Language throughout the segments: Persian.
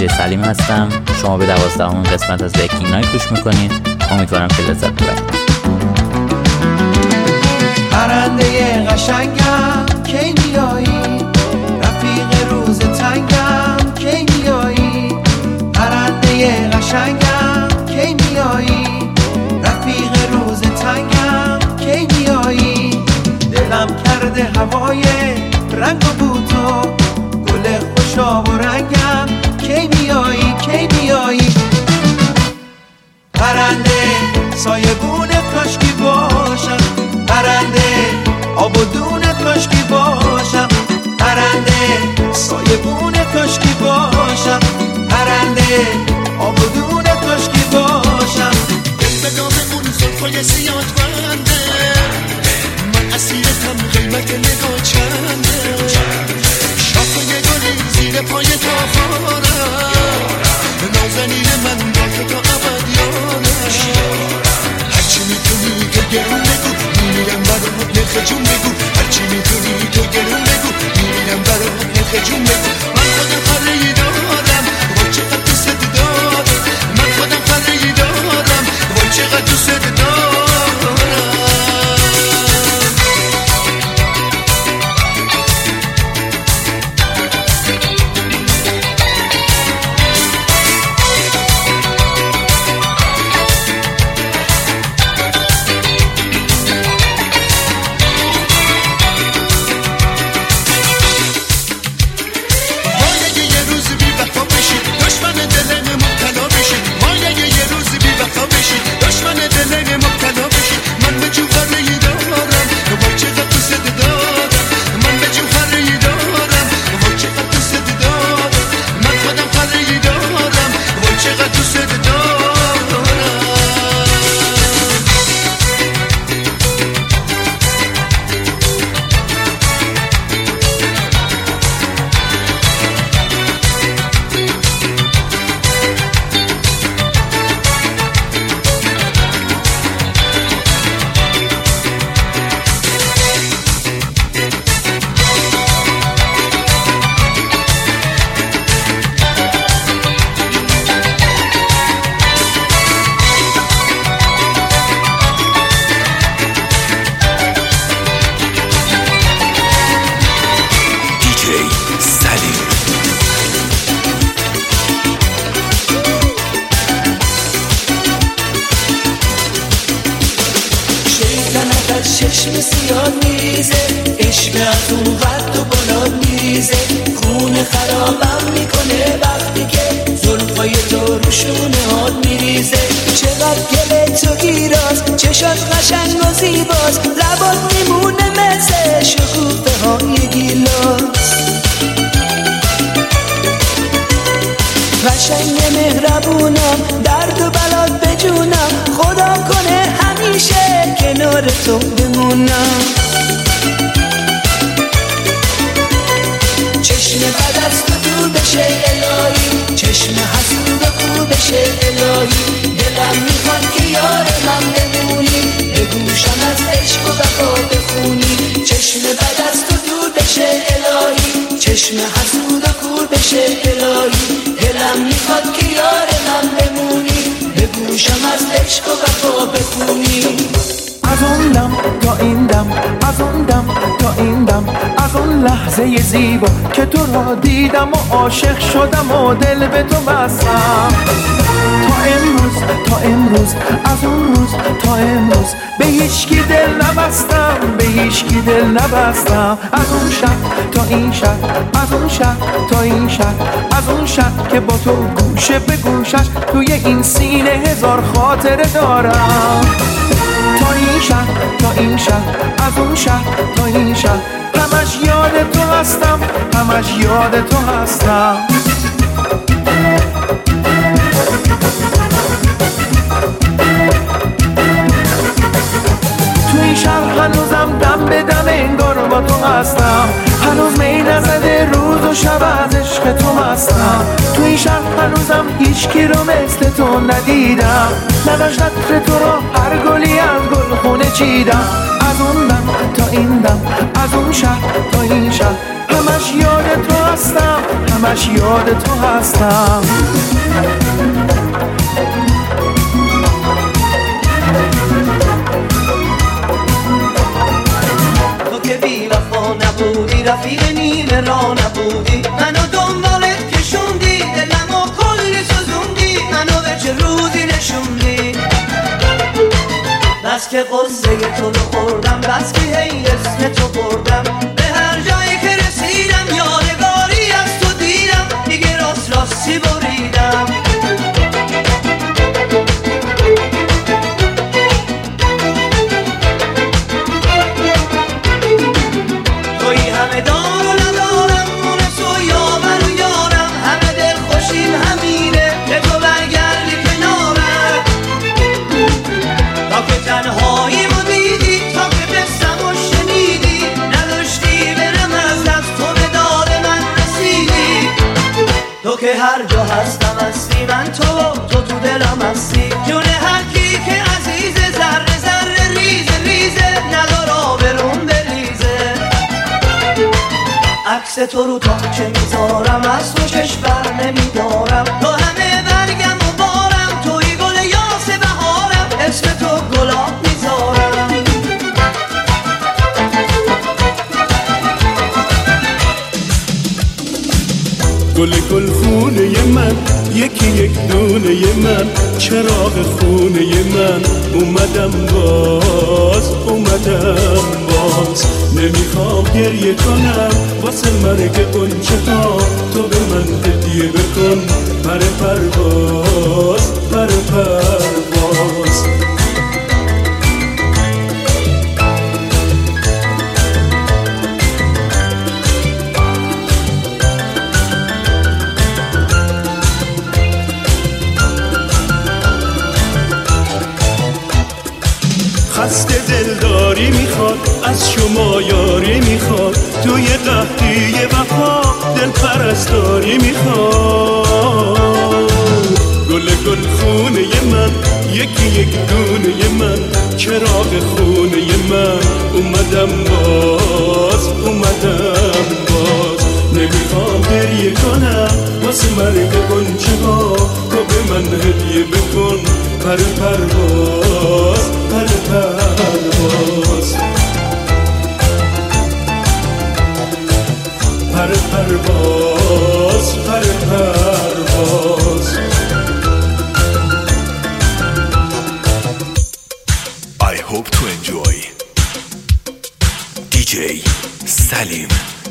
دیجی سلیم هستم. شما به 12مین قسمت از ویکینگ نایت گوش میکنید. امیدوارم که لذت ببرید. پرنده قشنگم کی میایی، رفیق روز تنگم کی میایی، پرنده قشنگم کی میایی، رفیق روز تنگم کی میایی، دلم کرده هوای رنگ و بوتو، گل خوشاب و رنگم کی میایی کی میایی، پرنده سایبون کاشکی باشم، پرنده آب و دون کاشکی باشم، پرنده سایبون کاشکی باشم، پرنده آب و دون کاشکی باشم. به دام اون زلفای زیاد بنده، من اسیرتم قیمت نگاه چنده، شاخه گلی زیر پای تاخارم، نازنین من باید تا ابد یارم، هرچی میتونی تو گرون بگو میمیرم برات نرخ جون بگو، هرچی میتونی تو گرون بگو میمیرم برات نرخ جون بگو، من خودم قره‌ای دارم وای چقدر دوست دارم، من خودم قره‌ای دارم وای چقدر دوست دارم. چشم سیاد میریزه، عشق از اون قد و بالا میریزه، خون خرابم میکنه وقتی که زلفای تو روشونه هات میریزه، چقدر گله تو گیراز، چشات قشنگ و زیباز، لبات میمونه مثل شکوفه های گیلاس، قشنگ مهربونم، درد و بلات بجونم، خدا کنه همیشه کنار تو بمونم، چشم بد از تو دور بشه الهی، چشم حسود و خور بشه الهی، دلم میخواد که یار من بمونی، به گوشم از عشق و وفا بخونی، چشم بد از تو دور بشه الهی، چشم حسود و خور بشه الهی، دلم میخواد که یار من بمونی، به گوشم از عشق و وفا بخونی. از اون دم تا این دم، از اون دم تا این دم، از اون لحظه زیبا که تو را دیدم و عاشق شدم و دل به تو بستم، تا امروز از اون روز تا امروز به هیچکی دل نبستم، به هیچکی دل نبستم، از اون شب تا این شب، از اون شب تا این شب، از اون شب که با تو گوشه به گوشش توی این سینه هزار خاطره دارم، تا این شب تا این شب، از اون شب تا این شب، همش یاد تو هستم، همش یاد تو هستم. تو این شب هنوزم دم به دم انگار با تو هستم، هنوز می نزده روز و شب از عشق تو هستم، تو این شب هنوزم هیچ کی رو مثل تو ندیدم، نداشت عطر تو رو هر گلی از گل خونه چیدم، از اون دم تا این دم، از اون شب تا این شب، همش همش یاد تو هستم، همش یاد تو هستم. تو که بی وفا نبودی، رفیق نیمه را نبودی، منو دنبالت کشوندی، دلمو کلی سوزوندی، منو به چه روزی نشوندی. بس که قصه تو رو خوردم، بس که هی اسم تو بردم، به هر جایی که رسیدم یادگاری از تو دیدم، دیگه راست راستی بریدم. توی همه دار و ندارم، مونس و یاور و یارم، همه دل خوشیم همینه که تو برگردی کنارم. تا که تنهاییمو دیدی، تا که بستم و شنیدی، نداشتی برم از دست، تو به داد من رسیدی. تو که هر جا هستم هستی، من تو تو دلم هستی، جون هر کی که عزیزه، ذره ذره ریزه ریزه، ندار آبرون بریزه. عکس تو رو تا چه میذارم، از تو چشم بر نمیدارم، تو همه برگم و بارم، توی گل یاس بهارم، اسم تو گلاب میذارم. گل گل خونه من، یکی یک دونه من، چراغ خونه من، اومدم باز، اومدم باز. نمیخوام گریه کنم واسه مرگ غنچه ها، تو به من هدیه بکن پر پرواز، پر پرواز. خسته دلداری میخواد، از شما یاری میخواد، توی قحطی وفا دل پرستاری میخواد. گل گل خونه من، یکی یک دونه من، چراغ خونه من، اومدم باز، اومدم باز. نمیخوام گریه کنم واسه مرگ غنچه ها، تو به من هدیه بکن پر پرواز، پر پرواز، پر پرواز، پر پرواز. I hope to enjoy DJ Salim.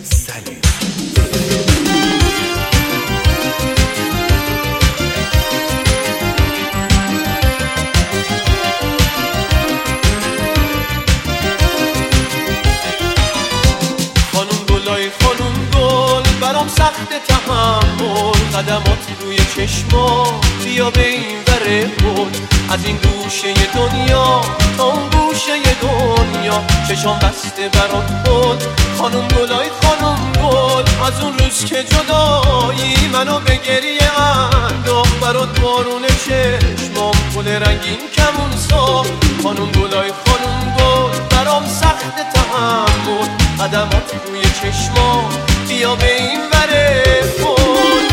سخت تحمل، قدمات روی چشما، بیا به این وره بود، از این گوشه دنیا تا اون گوشه دنیا، چشام بسته برات بود. خانم گلای خانم گل، از اون روز که جدایی منو به گریه انداخت، برات بارون چشمام گل رنگین کمون ساخت. خانم گلای خانم گل، برام سخت تحمل، قدمات روی چشما، بیا به این وره بود.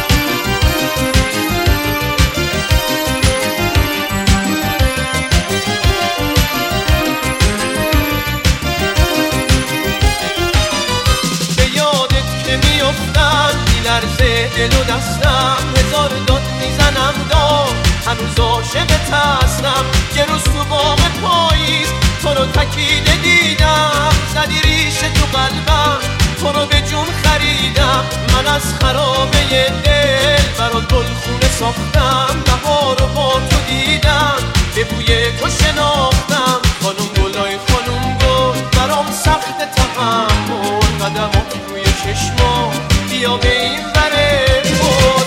به یادت که میافتم میلرزه دل و دستم، هزار داد میزنم داد، هنوز عاشقت هستم. یه روز تو باغ پاییز تو رو تکیده دیدم، زدی ریشه تو قلبم، تو رو به جون خریدم. من از خرابه دل برات گلخونه ساختم، بهار رو با تو دیدم، به بوی تو شناختم. خانم گلای خانم گل، برام سخت تحمل، قدمات روی چشما، بیا به این وره گل.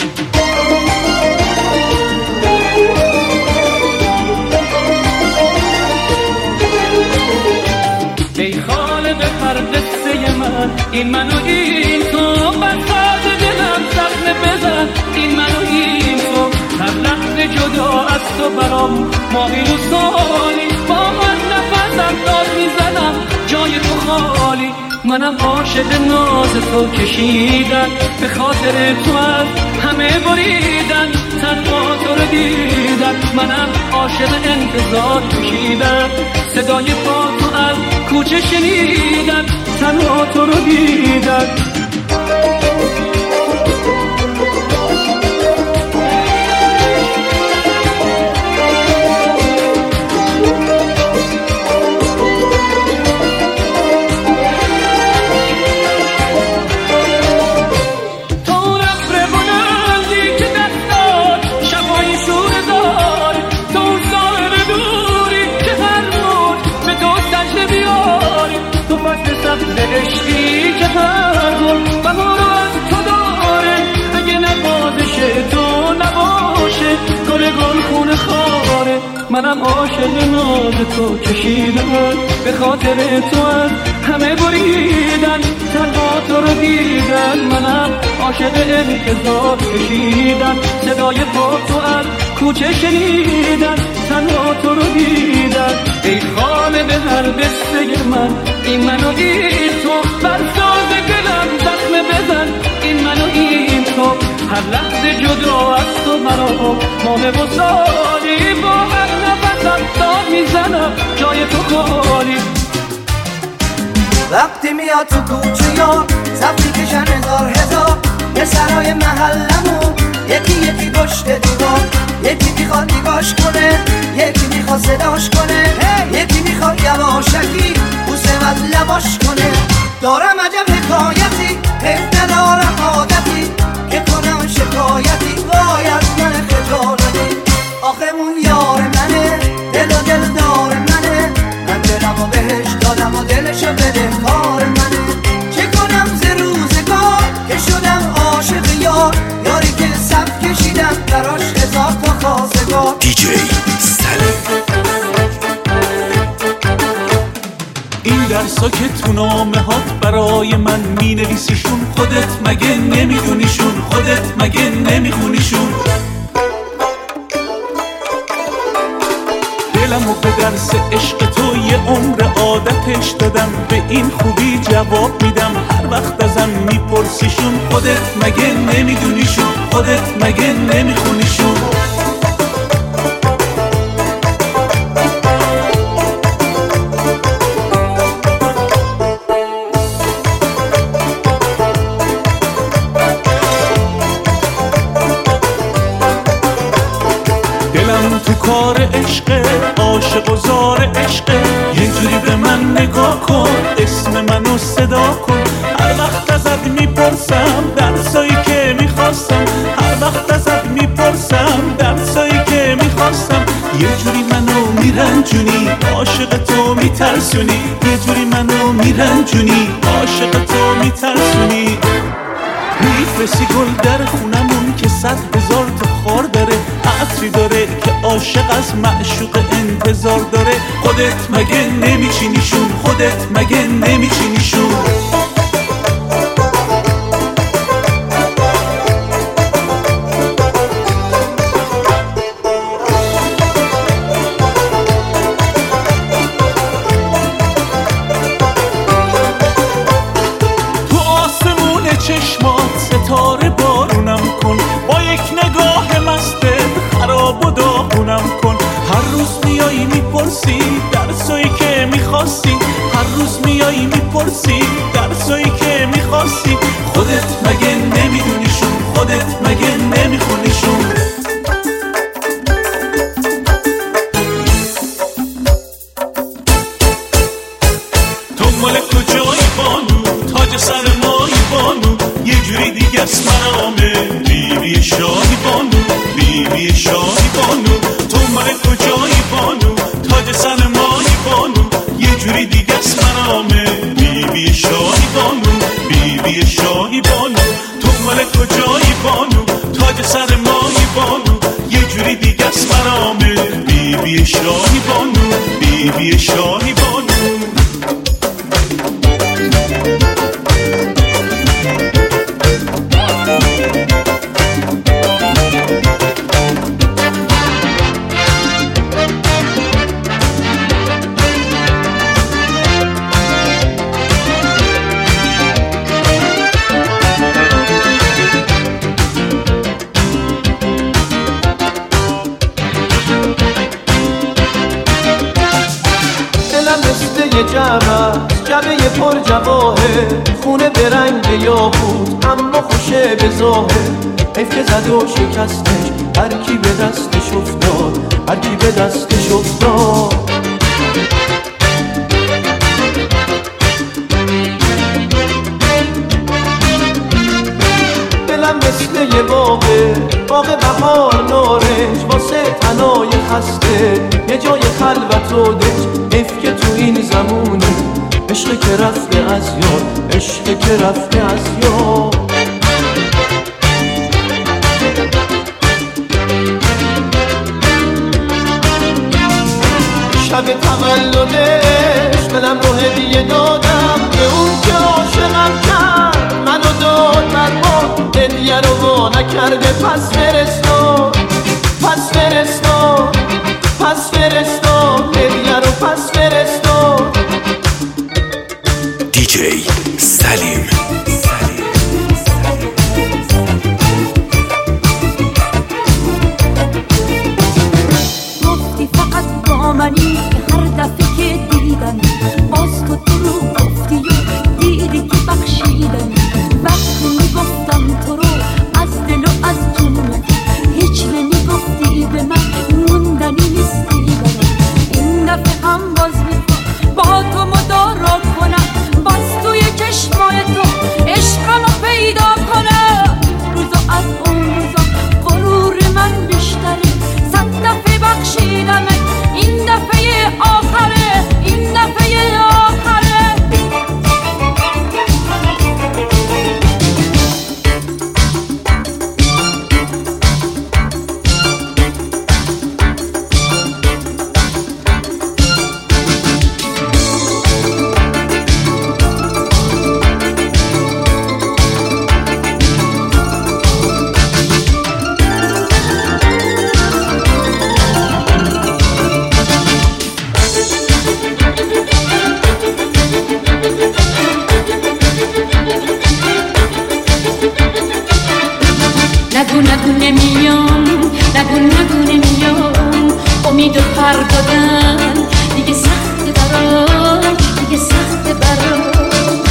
ای خالق پردسته من، این منو این تو، بساط دلم زخم بزن، این منو این تو. هر لحظه جدا از تو برام ماهی و سالی، با من نفسم داد میزنم، جای تو خالی. منم عاشق ناز تو کشیدن، به خاطر تو از همه بریدن، تنها تو رو دیدن. منم عاشق انتظار کشیدن، صدای پا تو از کوچه شنیدن، تنها تو رو دیدن. عشقی که هر گل بهار از تو داره، اگه نوازش تو نباشه گل خونه خاره. منم عاشق ناز تو کشیدن، به خاطر تو از همه بریدن، تنها تو رو دیدن. منم عاشق انتظار کشیدن، صدای پا تو از کوچه شنیدن، تنها تو رو دیدن. ای خالق هر قصه من، این من و این تو، بر ساز دلم زخم بزن، این من و این تو. هر لحظه جدا از تو مرا ماه و سالی، با هر نفسم داد میزنم جای تو خالی. وقتی میاد تو کوچه یا صفی کشن هزار یه سرای محلمون، یکی یکی پشت دیوار، یکی میخواد نگاش کنه، یکی میخواد صداش کنه، یکی میخواد یواشکی بوسه و لباش کنه. دارم عجب حکایتی، حیف ندارم عادتی که کنم شکایتی، وای از من خجالتی. آخه اون یار منه، دل و دل دار منه، من دلمو بهش دادم و دلشو بده کار منه. چه کنم ز روزگار که شدم عاشق یار، یاری که صف کشیدم براش هزار تا خواستگار. دیجی سلیم. این درسا که تو نامه هات برای من می نویسیشون، خودت مگه نمیدونیشون؟ خودت مگه نمیخونیشون؟ دلمو به درس عشق تو یه عمر عادتش دادم، به این خوبی جواب میدم هر وقت ازم میپرسیشون. خودت مگه نمیدونیشون؟ خودت مگه نمیخونیشون؟ تو کار عشقه، عاشق و زار عشقه، یه جوری به من نگاه کن، اسم منو صدا کن. هر وقت ازت میپرسم درسایی که میخواستم، هر وقت ازت میپرسم درسایی که میخواستم، یه جوری منو میرنجونی، عاشق تو میترسونی، یه جوری منو میرنجونی، عاشق تو میترسونی. میفرستی گل در خونمون که 100,000 تا خار داره، عطری داره که عاشق از معشوق انتظار داره. خودت مگه نمیچینیشون؟ خودت مگه نمیچینیشون؟ تو آسمون چشمات ستاره بارونم کن، با یک نگاه مستت خراب و داغونم کن. هر روز میایی میپرسی درسایی که میخواستی، هر روز میایی میپرسی درسایی که میخواستی. خودت مگه نمیدونیشون؟ خودت مگه نمیخونیشون؟ تو مال کجایی بانو؟ تاج سر مایی بانو، یه جوری دیگه از مرامه، بیبی شاهی بانو، بیبی شاهی بانو. تو مال کجایی بانو؟ تاج سر مایی بانو، یه جوری دیگه از مرامه، بیبی شاهی بانو، بیبی شاهی بانو. تو مال کجایی بانو؟ تاج سر مایی بانو، یه جوری دیگه از مرامه، بیبی شاهی بانو، بیبی شاهی بانو. جمع جبه پر جواهر خونه به رنگ یاقوت اما خوشه به ظاهر حیف که زد و شکستش هر کی به دستش افتاد هر کی به دستش افتاد دلم مثل یه باغ بهار نارنج واسه تنای خسته یه جای خلوت و دنج حیف که تو این زمونه عشق که رفته از یاد عشق که رفته از یاد شب تولدش دلم رو هدیه دادم به اون که عاشقم کرد منو داد برباد هدیه رو وا نکرده پس فرستاد پس فرستاد پس فرستاد هدیه رو پس فرستاد دیجی سلیم گفتی فقط با منی که هر دفعه که دیدم باز تو رو گفتی و دیدی که بخشیدم وقتی میگفتم تو رو از دل و از جون هیچ نمیگفتی به من موندنی نیستی برم این دفعه هم باز میخوام با تو مدارا کنم باز توی چشمای تو عشقم رو پیدا کنم روزا از اون روزا غرور من بیشتره صد دفعه بخشیدم این دفعه آخره این دفعه آخره نگو نمیام نگو نمیام امید و پر دادن دیگه سخت برام دیگه سخت برام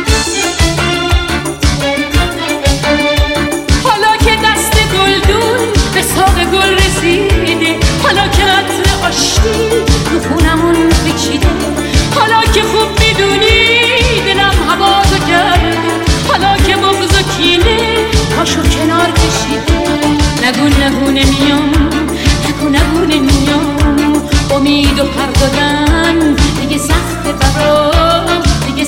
حالا که دست گلدون به ساق گل رسیده حالا که عطر آشتی رو خونمون پیچیده حالا که خوب میدونی دلم هوازو کرده حالا که بغض و کینه پاشو کنار کشیده نگو نمیام امید و پر دادن دیگه سخت برام دیگه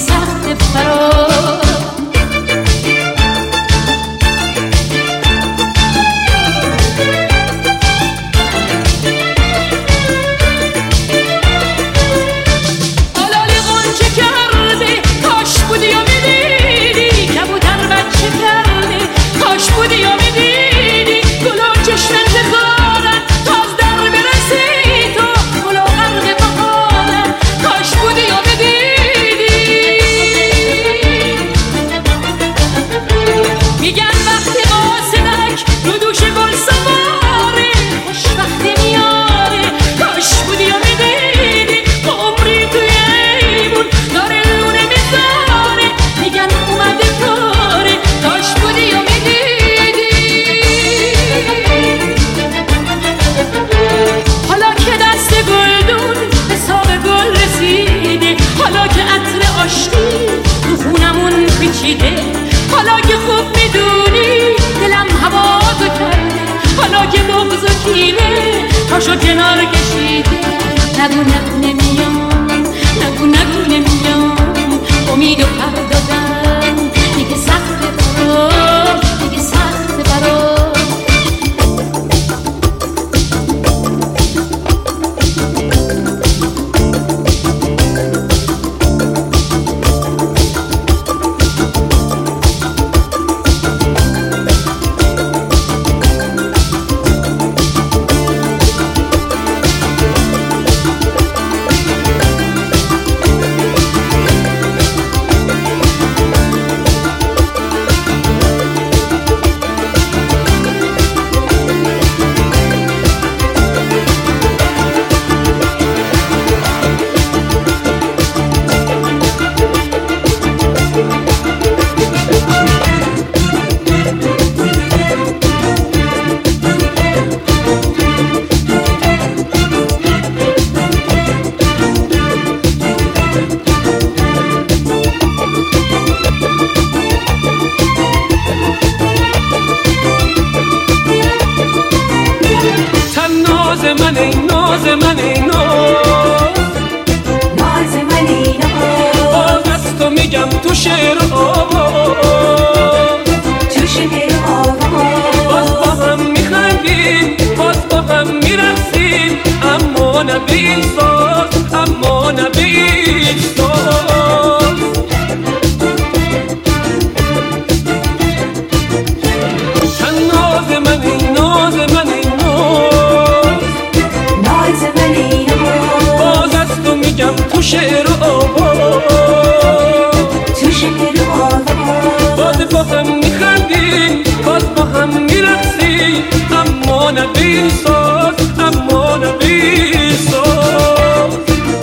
ای ناز من ای ناز من ای ناز باز از تو میگم تو شعر و آواز تو شعر و آواز باز با هم میخندیم باز با هم میرقصیم اما نه به این ساز اما نه به این ساز ناز من ای ناز من ای ناز ناز من ای ناز باز از تو میگم تو شعر و آواز تو شعر و آواز باز با هم میخندیم باز با هم میرقصیم اما نه به این ساز اما نه به این ساز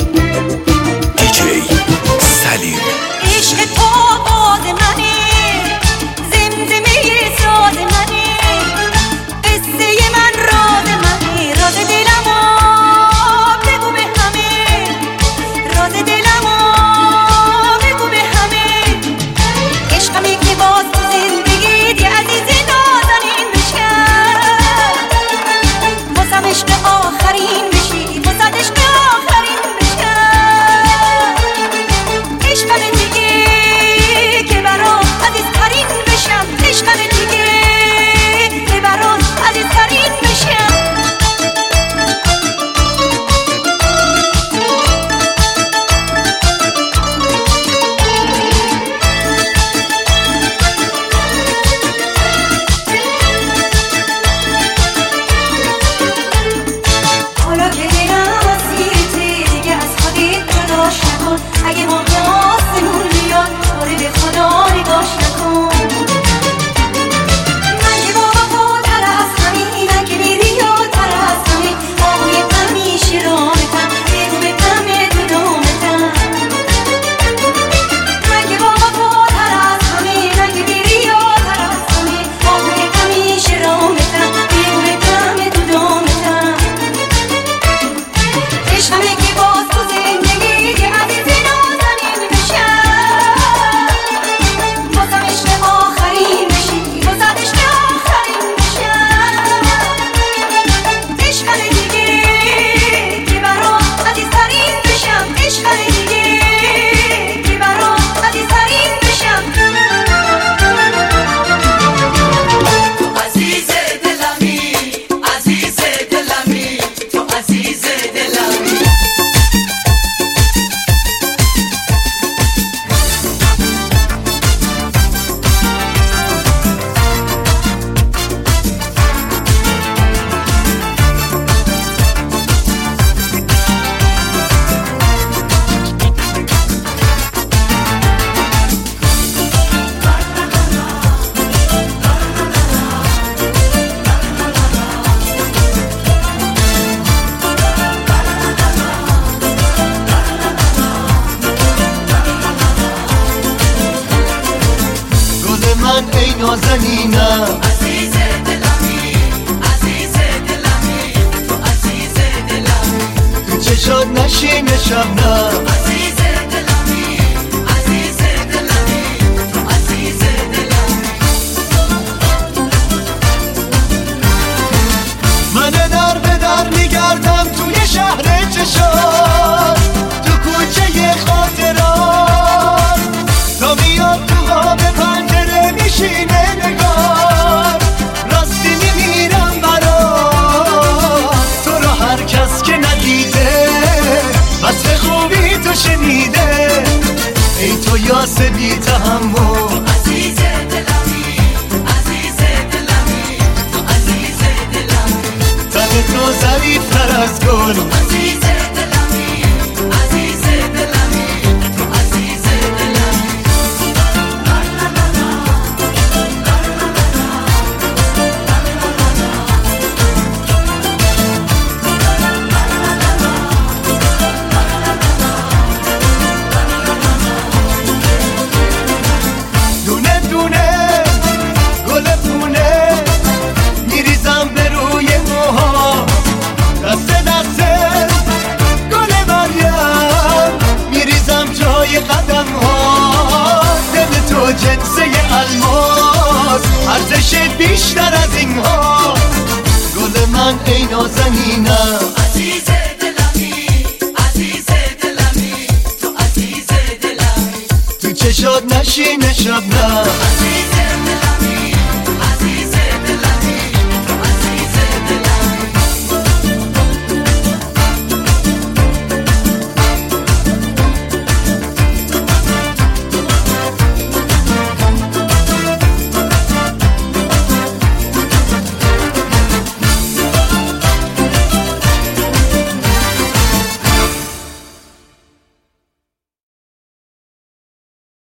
دیجی سلیم عشق تو باز منه زمزمه ساز منه قصه من راز منه راز دلمو بگو به همه راز دلمو بگو به همه عشقمی که باز تو زندگی دی عزیز نازنین بشکن بازم عشق آخرین بشی بازم عشق آخرین بشکن عشقم دیگه که برام عزیزترین بشم عشقم دیگه که برام عزیزترین بشم حالا که دلم اسیرته دیگه از خودت جداش نکن اگه ما به آسمون بیاد باره به خدا نگاش نکن من که با وفاتر از همینم که بیریاتر از همین آقای همیشه رامتم بگو به کمه دلومتم من که با وفاتر از همینم که بیریاتر از همین آقای همیشه رامتم بگو به کمه دلومتم عشقمه که باز تو زندگی که عزیز نازنین بشم بازم عشق آخرین بشی بازم عشق آخرین بشم عشقمه دیگه که برام عزیزترین بشم عشقمه دیگه که برام عزیزترین بشم تو عزیز دلمی عزیز دلمی تو عزیز دلمی گل من ای نازنینم عزیز دلمی عزیز دلمی تو عزیز دلمی تو چشات نشین شبنم عزیز دلمی عزیز دلمی تو عزیز دلمی من در به در میگردم توی شهر چشات تو کوچه خاطرات تا میاد تو خواب پنجره میشینه نگار راستی میمیرم برات تو رو هر کس که ندیده وصف خوبی تو شنیده ای تو یاس بی تحمل عزیز دلمی عزیز دلمی تو عزیز دلمی تن تو ظریفتر از گل عزیز دلمی عزیز دلمی تو عزیز دلمی دونه دونه گل پونه میریزم به روی موها دسته دسته گل مریم میریزم جای قدم ها دل تو جنسه الماس ارزش بیشتر از این ها گل من ای نازنینم عزیز دلمی عزیز دلمی تو عزیز دلمی تو چشات نشینه شبنم